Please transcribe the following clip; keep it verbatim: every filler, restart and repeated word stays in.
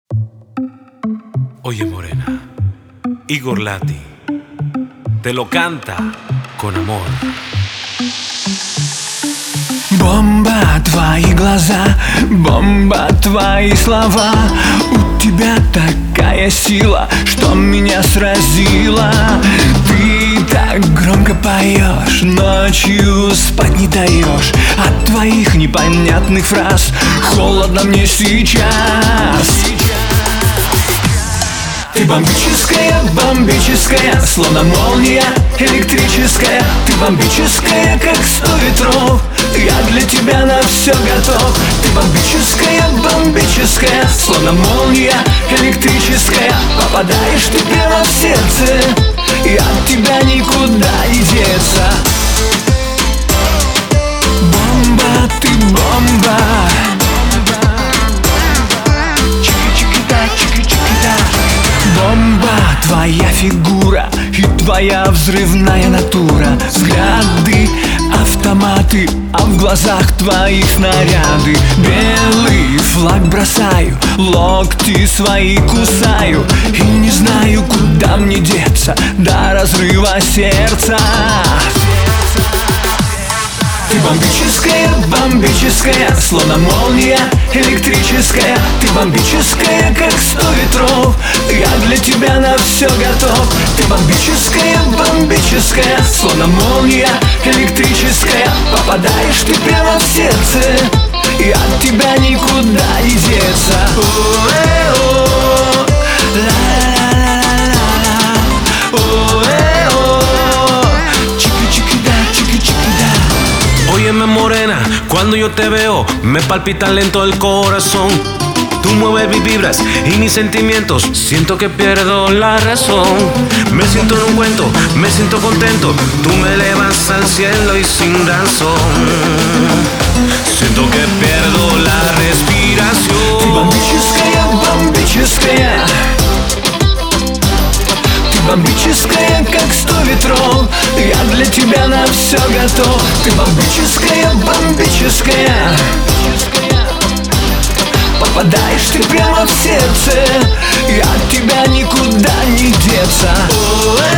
Oye morena, Igor Lati te lo canta con amor. Бомба, твои глаза, бомба, твои слова. У тебя такая сила, что меня сразила. Ты так громко поешь, ночью спать не даешь. От твоих непонятных фраз холодно мне сейчас. Ты бомбическая, бомбическая, словно молния электрическая. Ты бомбическая, как сто ветров. Я для тебя на все готов. Ты бомбическая, бомбическая, словно молния электрическая. Попадаешь ты прямо в сердце, и от тебя никуда не деться. Бомба, ты бомба. Бомба, твоя фигура и твоя взрывная натура. Взгляды, автоматы, а в глазах твоих снаряды. Белый флаг бросаю, локти свои кусаю. И не знаю, куда мне деться до разрыва сердца. Ты бомбическая, бомбическая, словно молния электрическая. Ты бомбическая, как сто ветров. Я для тебя на все готов. Ты бомбическая, бомбическая, словно молния электрическая. Попадаешь ты прямо в сердце, и от тебя никуда не деться. О-э-о, ла-ла-ла-ла-ла-ла. О-э-о, чики-чики-да, чики-чики-да. Óyeme morena, cuando yo te veo me palpita lento el corazón. Tú mueves mis vibras y mis sentimientos, siento que pierdo la razón. Me siento en un cuento, me siento contento, tú me elevas al cielo y sin razón. Siento que pierdo la respiración. Ты бомбическая, бомбическая. Ты бомбическая, как сто ветров. Я для тебя на все готов. Ты бомбическая, бомбическая. Попадаешь ты прямо в сердце, и от тебя никуда не деться.